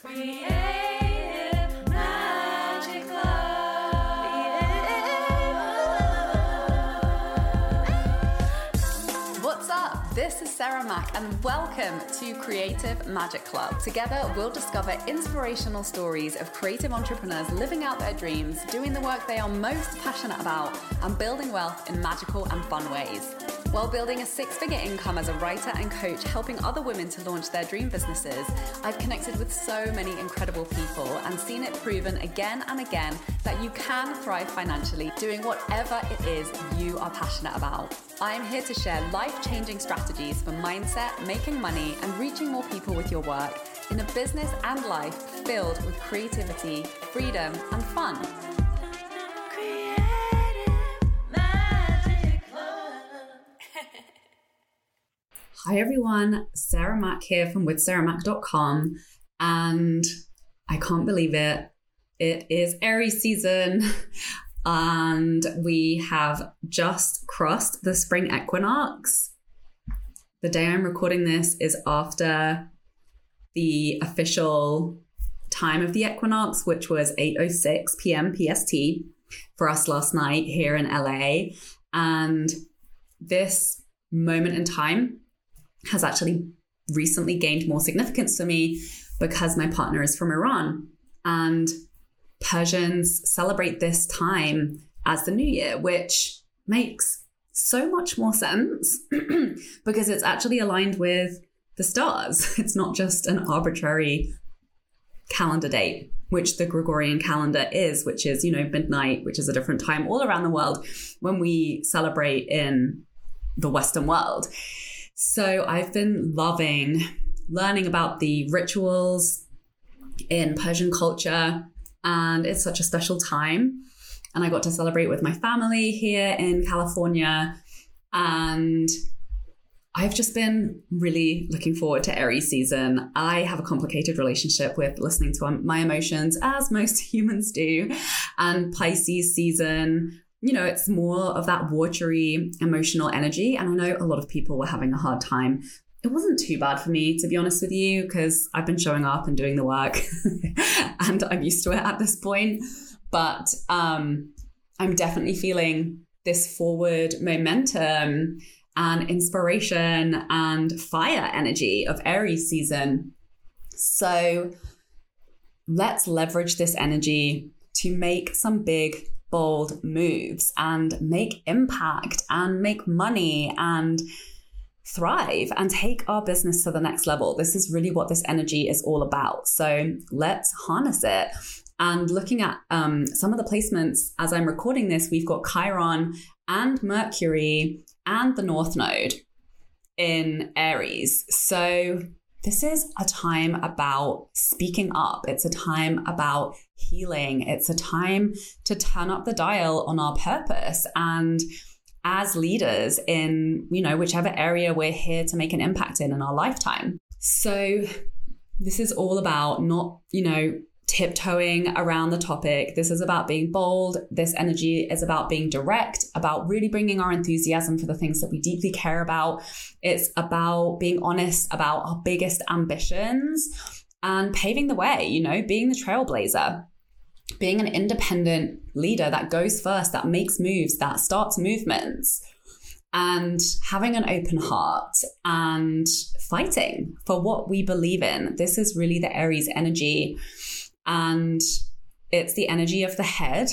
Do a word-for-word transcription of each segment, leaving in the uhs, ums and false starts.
Creative Magic Club. What's up? This is Sarah Mack and welcome to Creative Magic Club. Together, we'll discover inspirational stories of creative entrepreneurs living out their dreams, doing the work they are most passionate about, and building wealth in magical and fun ways. While building a six-figure income as a writer and coach, helping other women to launch their dream businesses, I've connected with so many incredible people and seen it proven again and again that you can thrive financially doing whatever it is you are passionate about. I'm here to share life-changing strategies for mindset, making money, and reaching more people with your work in a business and life filled with creativity, freedom, and fun. Hi everyone, Sarah Mack here from with sarah mack dot com, and I can't believe it. It is Aries season and we have just crossed the spring equinox. The day I'm recording this is after the official time of the equinox, which was eight oh six p.m. P S T for us last night here in L A. And this moment in time has actually recently gained more significance for me because my partner is from Iran and Persians celebrate this time as the New Year, which makes so much more sense because it's actually aligned with the stars. It's not just an arbitrary calendar date, which the Gregorian calendar is, which is, you know, midnight, which is a different time all around the world when we celebrate in the Western world. So I've been loving learning about the rituals in Persian culture, and it's such a special time. And I got to celebrate with my family here in California, and I've just been really looking forward to Aries season. I have a complicated relationship with listening to my emotions, as most humans do, and Pisces season, you know, it's more of that watery emotional energy. And I know a lot of people were having a hard time. It wasn't too bad for me, to be honest with you, because I've been showing up and doing the work and I'm used to it at this point. But um, I'm definitely feeling this forward momentum and inspiration and fire energy of Aries season. So let's leverage this energy to make some big bold moves and make impact and make money and thrive and take our business to the next level. This is really what this energy is all about. So let's harness it. And looking at um, some of the placements as I'm recording this, we've got Chiron and Mercury and the North Node in Aries. So this is a time about speaking up. It's a time about healing. It's a time to turn up the dial on our purpose. And as leaders in, you know, whichever area we're here to make an impact in in our lifetime. So this is all about not, you know, tiptoeing around the topic. This is about being bold. This energy is about being direct, about really bringing our enthusiasm for the things that we deeply care about. It's about being honest about our biggest ambitions and paving the way, you know, being the trailblazer, being an independent leader that goes first, that makes moves, that starts movements, and having an open heart and fighting for what we believe in. This is really the Aries energy. And it's the energy of the head.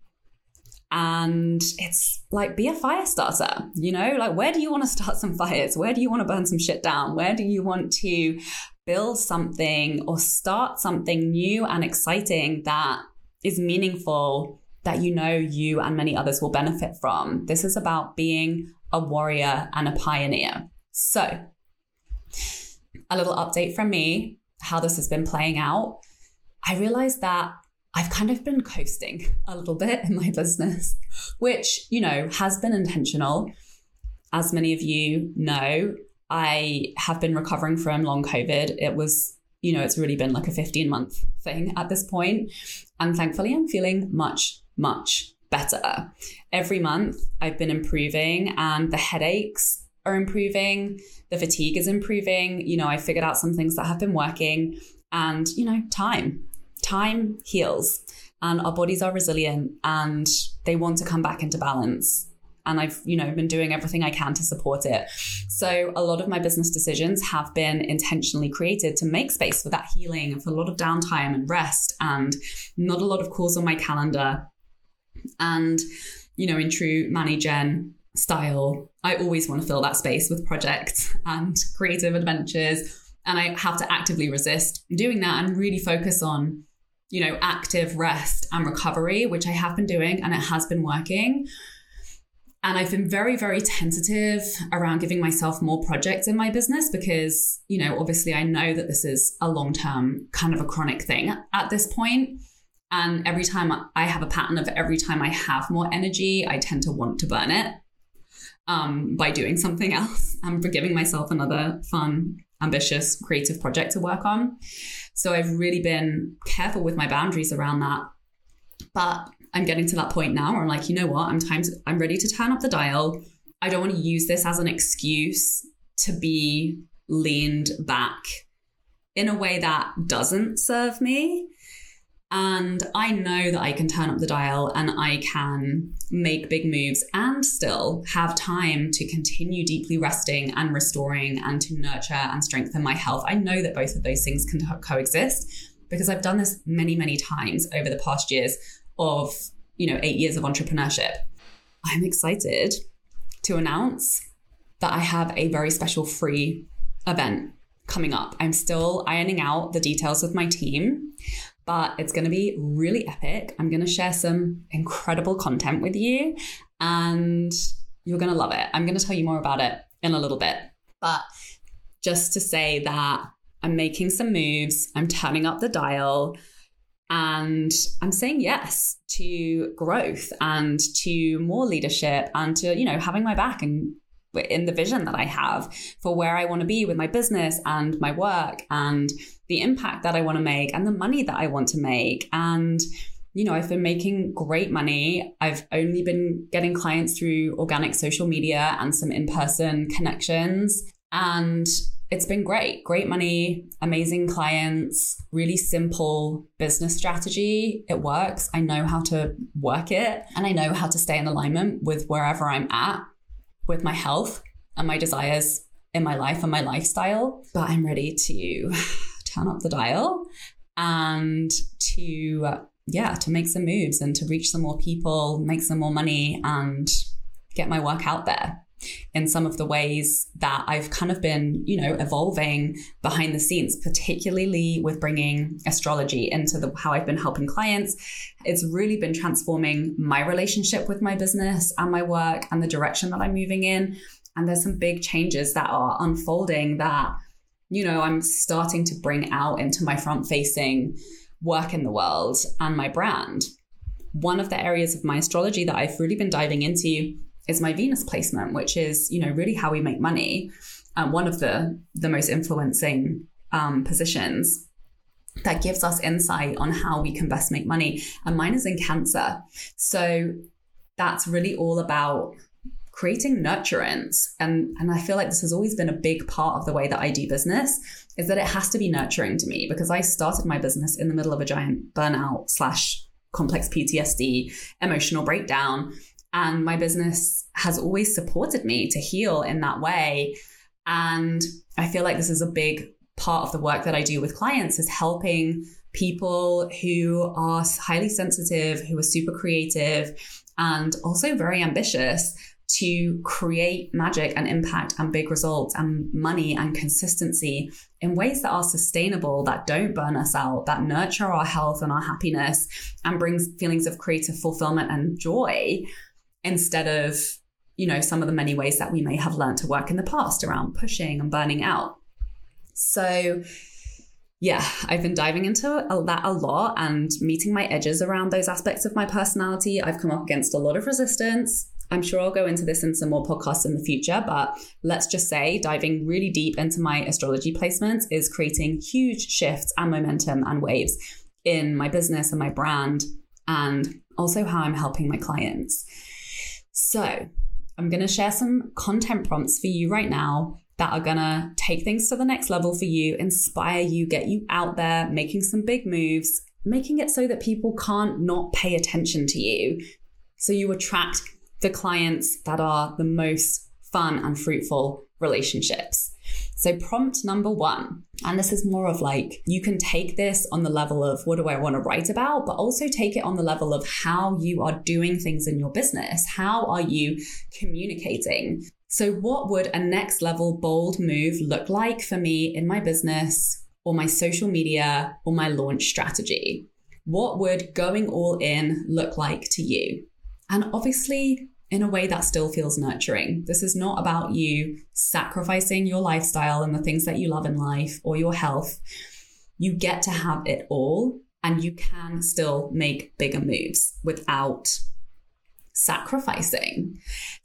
And it's like, be a fire starter, you know, like, where do you want to start some fires? Where do you want to burn some shit down? Where do you want to build something or start something new and exciting that is meaningful, that you know you and many others will benefit from? This is about being a warrior and a pioneer. So a little update from me, how this has been playing out. I realized that I've kind of been coasting a little bit in my business, which, you know, has been intentional. As many of you know, I have been recovering from long COVID. It was, you know, it's really been like a fifteen month thing at this point. And thankfully, I'm feeling much, much better. Every month I've been improving and the headaches are improving. The fatigue is improving. You know, I figured out some things that have been working. And, you know, time, time heals, and our bodies are resilient and they want to come back into balance. And I've, you know, been doing everything I can to support it. So a lot of my business decisions have been intentionally created to make space for that healing and for a lot of downtime and rest, and not a lot of calls on my calendar. And, you know, in true Manny Jen style, I always want to fill that space with projects and creative adventures. And I have to actively resist doing that and really focus on, you know, active rest and recovery, which I have been doing, and it has been working. And I've been very, very tentative around giving myself more projects in my business because, you know, obviously I know that this is a long-term kind of a chronic thing at this point. And every time I have a pattern of every time I have more energy, I tend to want to burn it um, by doing something else and for giving myself another fun, ambitious, creative project to work on. So I've really been careful with my boundaries around that. But I'm getting to that point now where I'm like, you know what, I'm time to, I'm ready to turn up the dial. I don't want to use this as an excuse to be leaned back in a way that doesn't serve me. And I know that I can turn up the dial and I can make big moves and still have time to continue deeply resting and restoring and to nurture and strengthen my health. I know that both of those things can coexist because I've done this many, many times over the past years of, you know, eight years of entrepreneurship. I'm excited to announce that I have a very special free event coming up. I'm still ironing out the details with my team, but it's going to be really epic. I'm going to share some incredible content with you and you're going to love it. I'm going to tell you more about it in a little bit, but just to say that I'm making some moves, I'm turning up the dial, and I'm saying yes to growth and to more leadership and to, you know, having my back and in the vision that I have for where I want to be with my business and my work and the impact that I want to make and the money that I want to make. And, you know, I've been making great money. I've only been getting clients through organic social media and some in-person connections. And it's been great, great money, amazing clients, really simple business strategy. It works. I know how to work it and I know how to stay in alignment with wherever I'm at with my health and my desires in my life and my lifestyle. But I'm ready to turn up the dial and to, uh, yeah, to make some moves and to reach some more people, make some more money and get my work out there in some of the ways that I've kind of been, you know, evolving behind the scenes, particularly with bringing astrology into the how I've been helping clients. It's really been transforming my relationship with my business and my work and the direction that I'm moving in. And there's some big changes that are unfolding that, you know, I'm starting to bring out into my front-facing work in the world and my brand. One of the areas of my astrology that I've really been diving into is my Venus placement, which is, you know, really how we make money. Um, one of the, the most influencing um, positions that gives us insight on how we can best make money. And mine is in Cancer. So that's really all about creating nurturance. And, and I feel like this has always been a big part of the way that I do business, is that it has to be nurturing to me because I started my business in the middle of a giant burnout slash complex P T S D, emotional breakdown. And my business has always supported me to heal in that way. And I feel like this is a big part of the work that I do with clients is helping people who are highly sensitive, who are super creative, and also very ambitious to create magic and impact and big results and money and consistency in ways that are sustainable, that don't burn us out, that nurture our health and our happiness and brings feelings of creative fulfillment and joy, instead of, you know, some of the many ways that we may have learned to work in the past around pushing and burning out. So yeah, I've been diving into that a lot and meeting my edges around those aspects of my personality. I've come up against a lot of resistance. I'm sure I'll go into this in some more podcasts in the future, but let's just say diving really deep into my astrology placements is creating huge shifts and momentum and waves in my business and my brand, and also how I'm helping my clients. So I'm going to share some content prompts for you right now that are gonna take things to the next level for you, inspire you, get you out there, making some big moves, making it so that people can't not pay attention to you. So you attract the clients that are the most fun and fruitful relationships. So prompt number one, and this is more of like, you can take this on the level of what do I want to write about, but also take it on the level of how you are doing things in your business. How are you communicating? So what would a next level bold move look like for me in my business or my social media or my launch strategy? What would going all in look like to you? And obviously, in a way that still feels nurturing. This is not about you sacrificing your lifestyle and the things that you love in life or your health. You get to have it all, and you can still make bigger moves without sacrificing.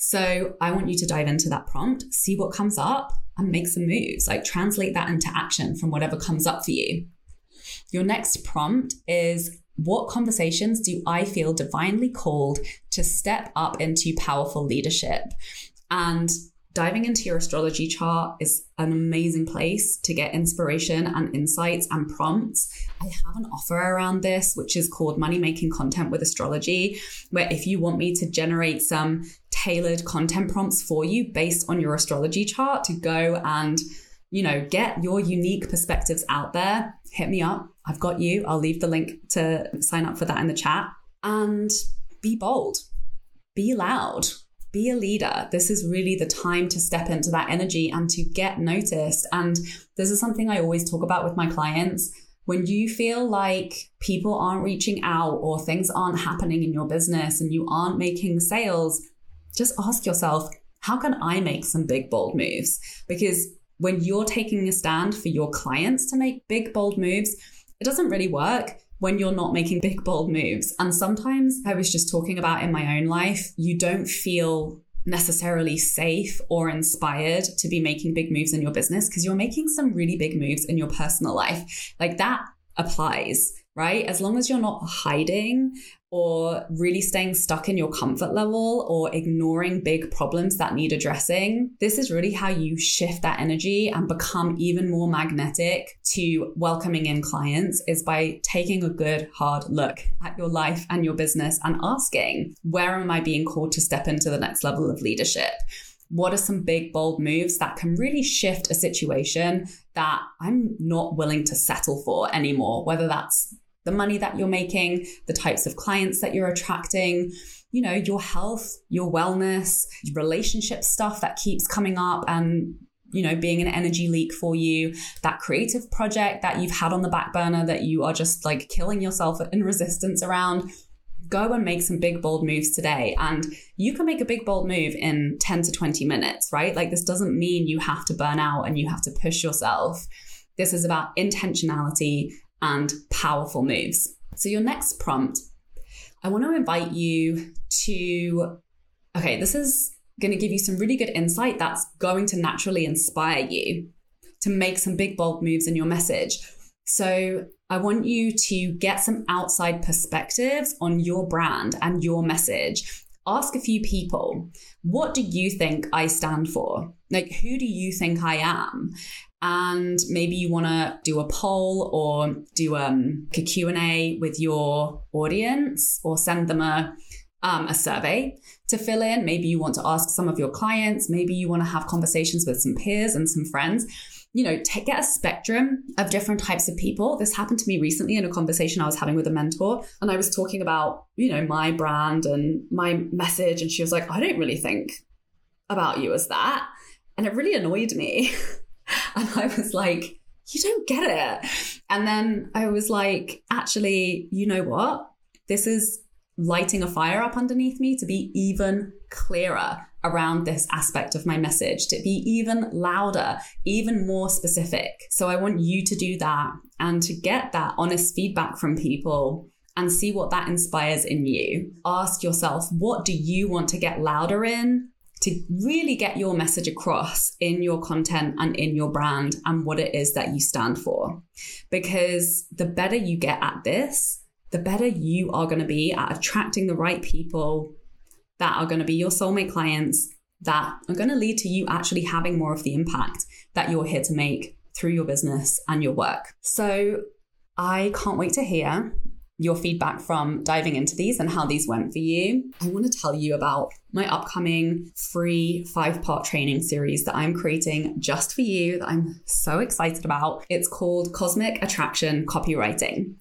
So I want you to dive into that prompt, see what comes up, and make some moves. Like, translate that into action from whatever comes up for you. Your next prompt is, what conversations do I feel divinely called to step up into powerful leadership? And diving into your astrology chart is an amazing place to get inspiration and insights and prompts. I have an offer around this, which is called Money Making Content with Astrology, where if you want me to generate some tailored content prompts for you based on your astrology chart to go and, you know, get your unique perspectives out there, hit me up. I've got you. I'll leave the link to sign up for that in the chat. And be bold, be loud, be a leader. This is really the time to step into that energy and to get noticed. And this is something I always talk about with my clients. When you feel like people aren't reaching out or things aren't happening in your business and you aren't making sales, just ask yourself, how can I make some big, bold moves? Because when you're taking a stand for your clients to make big, bold moves, it doesn't really work when you're not making big, bold moves. And sometimes, I was just talking about in my own life, you don't feel necessarily safe or inspired to be making big moves in your business because you're making some really big moves in your personal life. Like, that applies, right? As long as you're not hiding or really staying stuck in your comfort level or ignoring big problems that need addressing, this is really how you shift that energy and become even more magnetic to welcoming in clients, is by taking a good hard look at your life and your business and asking, where am I being called to step into the next level of leadership? What are some big, bold moves that can really shift a situation that I'm not willing to settle for anymore? Whether that's the money that you're making, the types of clients that you're attracting, you know, your health, your wellness, relationship stuff that keeps coming up and, you know, being an energy leak for you, that creative project that you've had on the back burner that you are just like killing yourself in resistance around. Go and make some big, bold moves today. And you can make a big, bold move in ten to twenty minutes, right? Like, this doesn't mean you have to burn out and you have to push yourself. This is about intentionality and powerful moves. So your next prompt, I want to invite you to, okay, this is going to give you some really good insight that's going to naturally inspire you to make some big, bold moves in your message. So I want you to get some outside perspectives on your brand and your message. Ask a few people, what do you think I stand for? Like, who do you think I am? And maybe you want to do a poll or do um, a Q and A with your audience, or send them a, um, a survey to fill in. Maybe you want to ask some of your clients. Maybe you want to have conversations with some peers and some friends. You know, take, get a spectrum of different types of people. This happened to me recently in a conversation I was having with a mentor. And I was talking about, you know, my brand and my message. And she was like, I don't really think about you as that. And it really annoyed me. And I was like, you don't get it. And then I was like, actually, you know what? This is lighting a fire up underneath me to be even clearer around this aspect of my message, to be even louder, even more specific. So I want you to do that and to get that honest feedback from people and see what that inspires in you. Ask yourself, what do you want to get louder in to really get your message across in your content and in your brand and what it is that you stand for? Because the better you get at this, the better you are going to be at attracting the right people that are going to be your soulmate clients that are going to lead to you actually having more of the impact that you're here to make through your business and your work. So I can't wait to hear your feedback from diving into these and how these went for you. I want to tell you about my upcoming free five-part training series that I'm creating just for you that I'm so excited about. It's called Cosmic Attraction Copywriting.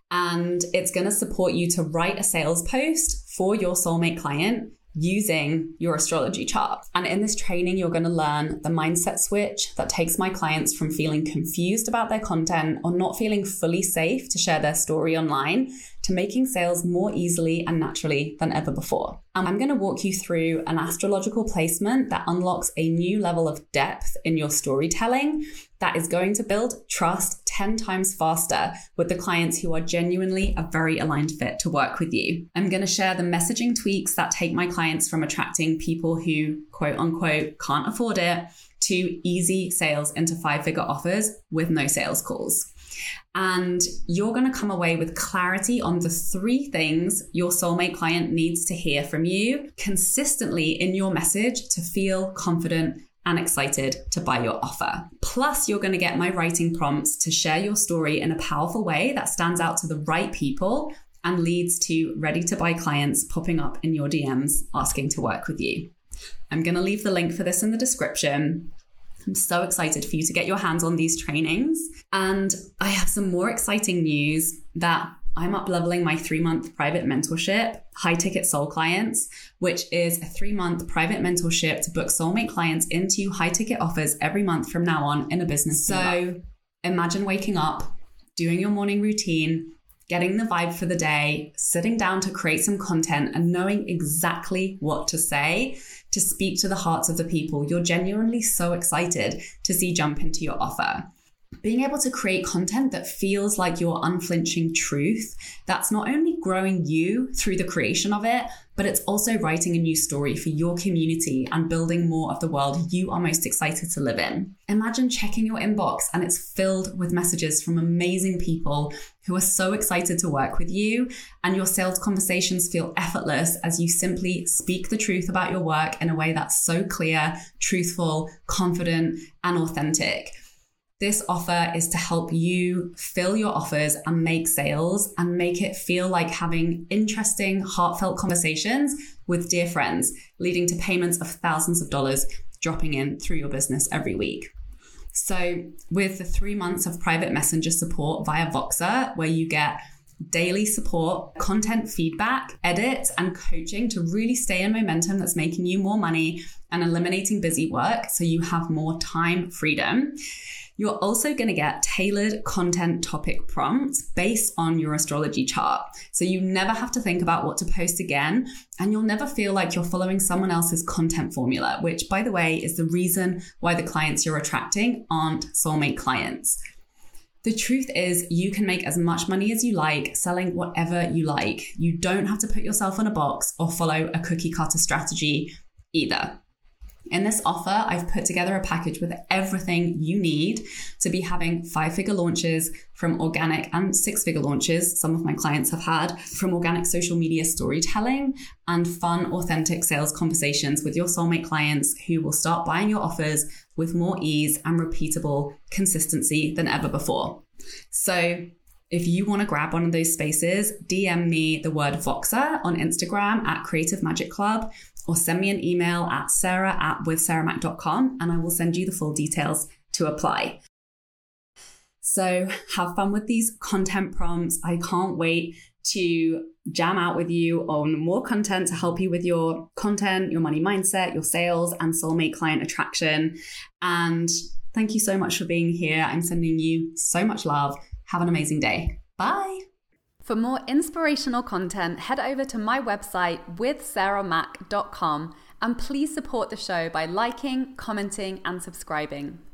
And it's going to support you to write a sales post for your soulmate client using your astrology chart. And in this training, you're going to learn the mindset switch that takes my clients from feeling confused about their content or not feeling fully safe to share their story online to making sales more easily and naturally than ever before. And I'm going to walk you through an astrological placement that unlocks a new level of depth in your storytelling that is going to build trust ten times faster with the clients who are genuinely a very aligned fit to work with you. I'm going to share the messaging tweaks that take my clients from attracting people who quote unquote can't afford it to easy sales into five-figure offers with no sales calls. And you're going to come away with clarity on the three things your soulmate client needs to hear from you consistently in your message to feel confident and excited to buy your offer. Plus, you're going to get my writing prompts to share your story in a powerful way that stands out to the right people and leads to ready to buy clients popping up in your D Ms asking to work with you. I'm going to leave the link for this in the description. I'm so excited for you to get your hands on these trainings. And I have some more exciting news that I'm up-leveling my three-month private mentorship, High Ticket Soul Clients, which is a three-month private mentorship to book soulmate clients into high-ticket offers every month from now on in a business. So imagine waking up, doing your morning routine, getting the vibe for the day, sitting down to create some content and knowing exactly what to say to speak to the hearts of the people you're genuinely so excited to see jump into your offer. Being able to create content that feels like your unflinching truth, that's not only growing you through the creation of it, but it's also writing a new story for your community and building more of the world you are most excited to live in. Imagine checking your inbox and it's filled with messages from amazing people who are so excited to work with you, and your sales conversations feel effortless as you simply speak the truth about your work in a way that's so clear, truthful, confident, and authentic. This offer is to help you fill your offers and make sales and make it feel like having interesting, heartfelt conversations with dear friends, leading to payments of thousands of dollars dropping in through your business every week. So with the three months of private messenger support via Voxer, where you get daily support, content feedback, edits, and coaching to really stay in momentum that's making you more money and eliminating busy work so you have more time freedom. You're also going to get tailored content topic prompts based on your astrology chart. So you never have to think about what to post again, and you'll never feel like you're following someone else's content formula, which, by the way, is the reason why the clients you're attracting aren't soulmate clients. The truth is, you can make as much money as you like selling whatever you like. You don't have to put yourself in a box or follow a cookie cutter strategy either. In this offer, I've put together a package with everything you need to be having five-figure launches from organic and six-figure launches, some of my clients have had, from organic social media storytelling and fun, authentic sales conversations with your soulmate clients who will start buying your offers with more ease and repeatable consistency than ever before. So if you want to grab one of those spaces, D M me the word Voxer on Instagram at Creative Magic Club, or send me an email at sarah at with sarah mac dot com and I will send you the full details to apply. So have fun with these content prompts. I can't wait to jam out with you on more content to help you with your content, your money mindset, your sales, and soulmate client attraction. And thank you so much for being here. I'm sending you so much love. Have an amazing day. Bye. For more inspirational content, head over to my website with sarah mac dot com and please support the show by liking, commenting, and subscribing.